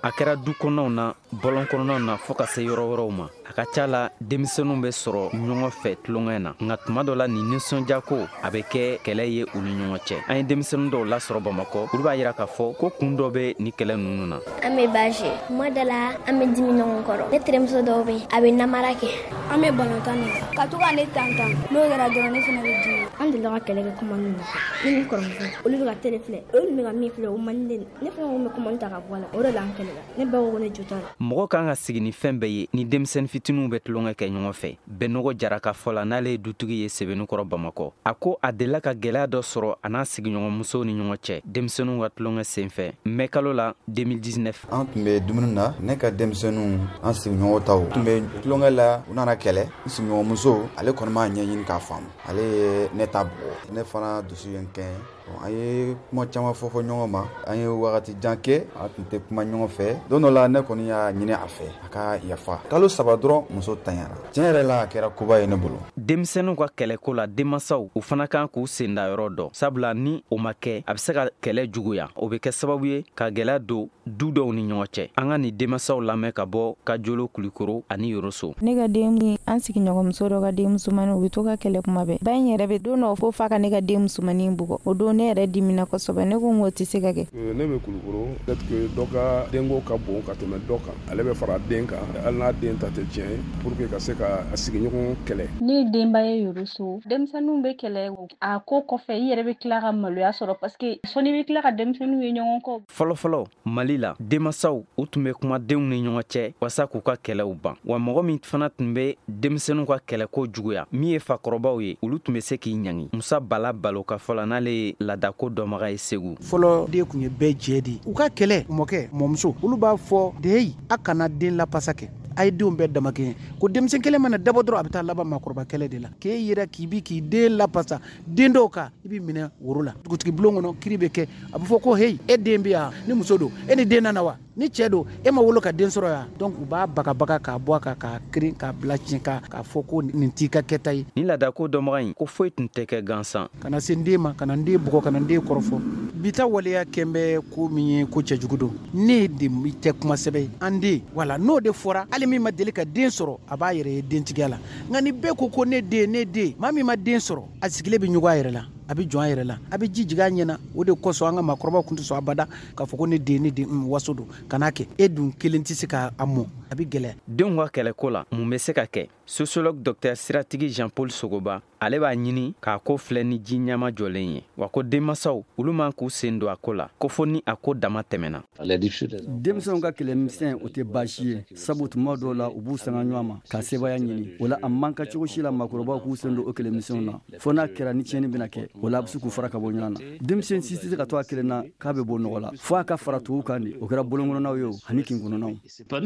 a kɛra du kɔnɔnaw na bɔlɔn kɔnɔnaw na fɔɔ ka se yɔrɔ wɛrɛw ma. A ka ca la denmisɛnninw bɛ sɔrɔ ɲɔgɔn fɛ tulonkɛ na, nka tuma dɔ la nin nisɔndiya ko a bɛ kɛ kɛlɛ ye u ni ɲɔgɔn cɛ. An ye denmisɛnnin dɔw lasɔrɔ Bamakɔ, olu b'a yira k'a fɔ ko kun dɔ bɛ ni kɛlɛ ninnu na. An bɛ bâche, kuma dɔ la an bɛ dimi ɲɔgɔn kɔrɔ. Ne terimuso dɔw bɛ a bɛ namara kɛ. An bɛ balontan de ka to ka ne tantan n'o kɛra dɔrɔn ne fana bɛ dimi. An delila ka kɛlɛ kɛ commande na. Ne ni kɔrɔmuso olu bɛ ka télé filɛ, olu bɛ ka min filɛ o man di ne fana ko n bɛ commande ta ka bɔ a la, o de la an kɛlɛla. Ne ba ko ne jo t'a la. Mɔgɔ kan ka sigi ni fɛn bɛɛ ye ni denmisɛnnin fitininw bɛ tulonkɛ kɛ ɲɔgɔn fɛ. Bɛnɔgɔ Jara ka fɔ la n'ale ye dutigi ye Sebenikɔrɔ Bamakɔ. A ko a delila ka gɛlɛya dɔ sɔrɔ a n'a sigiɲɔgɔnmusow ni ɲɔgɔn cɛ denmisɛnninw ka tulonkɛ senfɛ. Mai kalo la 2019. An tun bɛ dumuni na, ne ka denmisɛnninw an sigiɲɔgɔn taw tun bɛ tulonkɛ la, u nana kɛlɛ. N sigiɲɔgɔnmuso ale kɔni m'a ɲɛɲini k'a faamu. Ale ye ne ta bugɔ. Ne fana dusu ye n kɛɲɛ. An ye kuma caman fɔ ɲɔgɔn ma, an ye wagati jan kɛ, a tun tɛ kuma ɲɔgɔn fɛ. Don dɔ la ne kɔni y'a ɲini a fɛ a ka yafa. Kalo 3 dɔrɔn muso tanyara. Tiɲɛ yɛrɛ la a kɛra koba ye ne bolo. Denmisɛnninw ka kɛlɛko la denmansaw u fana kan k'u senda yɔrɔ dɔn, sabula ni o ma kɛ a bɛ se ka kɛlɛ juguya. O bɛ kɛ sababu ye ka gɛlɛya don du dɔw ni ɲɔgɔn cɛ. An ka nin denmansaw lamɛn ka bɔ Kajolo, Kulikoro ani Yoroso. Ne ka den an sigiɲɔgɔnmuso dɔ ka den musomannin u bɛ to ka kɛlɛ kuma bɛɛ. Ba in yɛrɛ bɛ don dɔ fo f'a ka ne ka den musomannin bugɔ. O don ne yɛrɛ dimina kosɛbɛ, ne ko n ko tɛ se ka kɛ. Ne bɛ Kulikoro, peut-être que dɔ ka denko ka bon ka tɛmɛ dɔ kan. Ale bɛ fara den kan, hali n'a den ta tɛ tiɲɛ ye, pour que ka se ka a sigiɲɔgɔn kɛlɛ. Ne denba ye Yoroso, denmisɛnninw bɛ kɛlɛ a ko kɔfɛ i yɛrɛ bɛ tila ka maloya sɔrɔ parce que sɔnni bɛ tila ka denmisɛnninw ye ɲɔgɔn kɔ. Fɔlɔfɔlɔ Mali la denmansaw u tun bɛ kuma denw ni ɲɔgɔn cɛ walasa k'u ka kɛlɛw ban. Wa mɔgɔ min fana tun bɛ denmisɛnninw ka kɛlɛko juguya min ye fakɔrɔbaw ye olu tun bɛ se k'i ɲangi. Musa Bala Balo ka fɔ la n'ale ye laadako dɔnbaga ye Segu. Fɔlɔ den kun ye bɛɛ jɛ de. U ka kɛlɛ mɔkɛ mɔmuso olu b'a fɔ de a kana den lapasa kɛ. A ye denw bɛɛ dama kɛ ko denmisɛn kelen mana dabɔ dɔrɔn a bɛ taa laban maakɔrɔba kɛlɛ de la. K'e yɛrɛ k'i bi k'i den lapasa den dɔw kan i bɛ minɛ woro la. Dugutigi bulon kɔnɔ kiri bɛ kɛ a bɛ fɔ ko hey e den bɛ yan ni muso don e ni den nana wa ni cɛ don e ma wolo ka den sɔrɔ yan. Donc u b'a bagabaga k'a bɔ a kan k'a kirin k'a bila tiɲɛ k'a fɔ ko nin t'i ka kɛta ye. Ni laadako dɔnbaga in ko foyi tun tɛ kɛ gansan. Kana se n den ma kana n den bugɔ kana n den kɔrɔfɔ. Bita waleya kɛn bɛ ko min ye ko cɛjugu don. Ne de tɛ kuma sɛbɛn ye an den wala n'o de fɔra hali min ma deli ka den sɔrɔ a b'a yɛrɛ ye dentigiya la. Nka ni bɛɛ ko ne den maa min ma den sɔrɔ a sigilen bɛ ɲɔgɔn a yɛrɛ la. A bɛ jɔn a yɛrɛ la a bɛ ji jigin a ɲɛna o de kosɔn an ka maakɔrɔbaw tun tɛ sɔn abada k'a fɔ ko ne den waso don kan'a kɛ e dun kelen tɛ se k'a mɔ a bɛ gɛlɛya. Denw ka kɛlɛko la mun bɛ se ka kɛ sociologue Dr Siratigi Jean Paul Sogoba ale b'a ɲini k'a ko filɛ ni ji ɲɛma jɔlen ye wa ko denmansaw olu man k'u sen don a ko la ko fo ni a ko dama tɛmɛna. Denmisɛnw ka kɛlɛmisɛn o tɛ baasi ye sabu tuma dɔw la u b'u sanga ɲɔgɔn ma ka sebaya ɲini o la a man ka cogo si la maakɔrɔbaw k'u sen don o kɛlɛmisɛnw na fo n'a kɛra ni tiɲɛni bɛna kɛ o la a bɛ se k'u fara ka bɔ ɲɔgɔn na. Denmisɛn si tɛ se ka to a kelen na k'a bɛ bɔ nɔgɔ la fo a ka fara tubabu kan de o kɛra bolonkɔnɔnaw ye o ani kin kɔnɔnaw.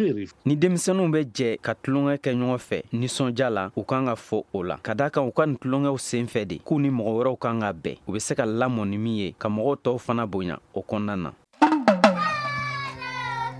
Ni denmisɛnninw bɛ jɛ ka tulonkɛ kɛ ɲɔgɔn fɛ nisɔndiya la u kan ka fɔ o la ka d'a kan u ka nin tulonkɛw senfɛ de k'u ni mɔgɔ wɛrɛw kan ka bɛn u bɛ se ka lamɔ ni min ye ka mɔgɔw tɔw fana bonya o kɔnɔna na.